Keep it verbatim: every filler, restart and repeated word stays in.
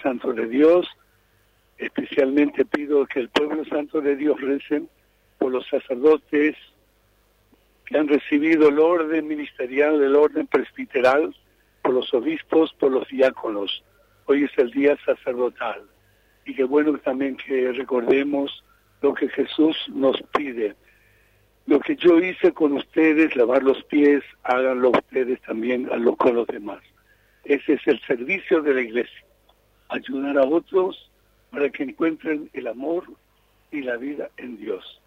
santo de Dios. Especialmente pido que el pueblo santo de Dios recen por los sacerdotes que han recibido el orden ministerial, el orden presbiteral, por los obispos, por los diáconos. Hoy es el día sacerdotal. Y qué bueno también que recordemos lo que Jesús nos pide. Lo que yo hice con ustedes, lavar los pies, háganlo ustedes también con los demás. Ese es el servicio de la iglesia. Ayudar a otros para que encuentren el amor y la vida en Dios.